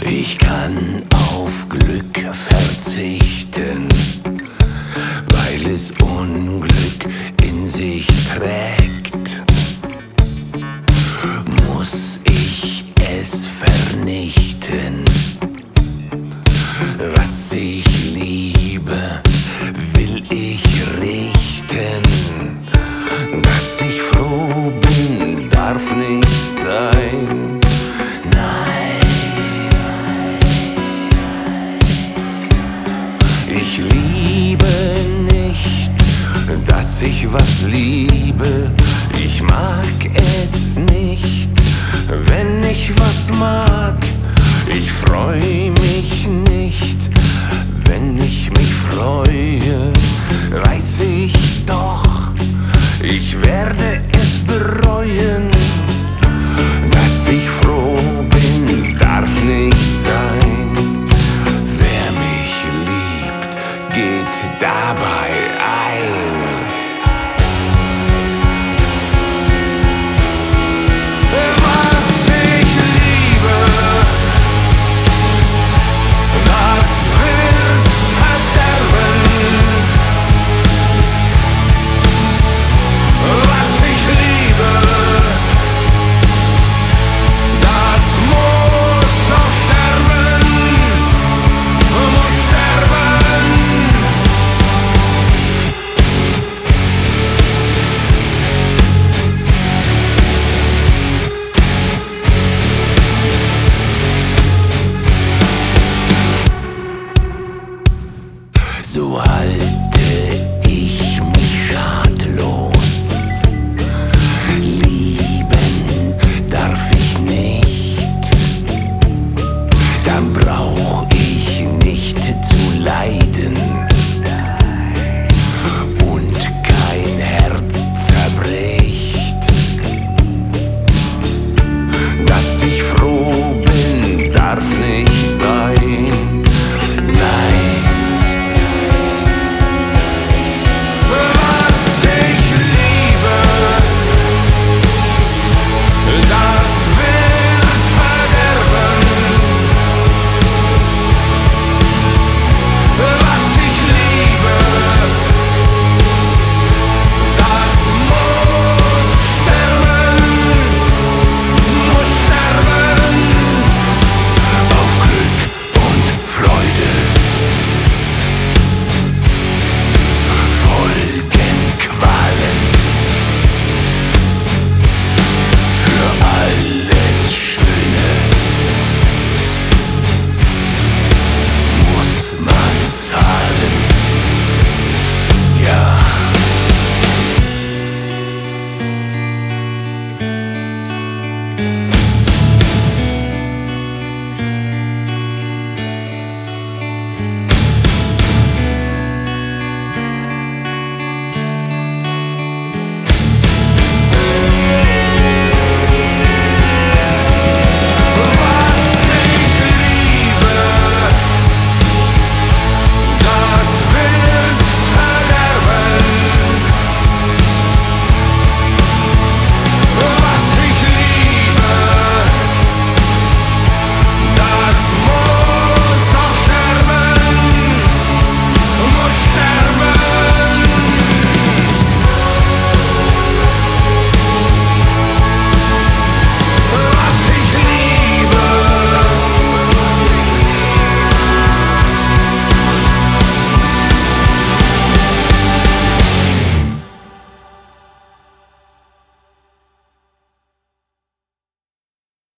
Ich kann auf Glück verzichten, weil es Unglück in sich trägt. Muss ich es vernichten, was ich liebe, will ich richten. Dass ich froh bin, darf nicht sein. Ich liebe nicht, dass ich was liebe. Ich mag es nicht, wenn ich was mag. Ich freu mich nicht, wenn ich mich freue. Weiß ich doch, ich werde es bereuen. Dass ich froh bin, darf nicht sein. Wer mich liebt, geht dabei ein. Was ich liebe, das wird verderben. Was ich liebe, das muss auch sterben, muss sterben. So halt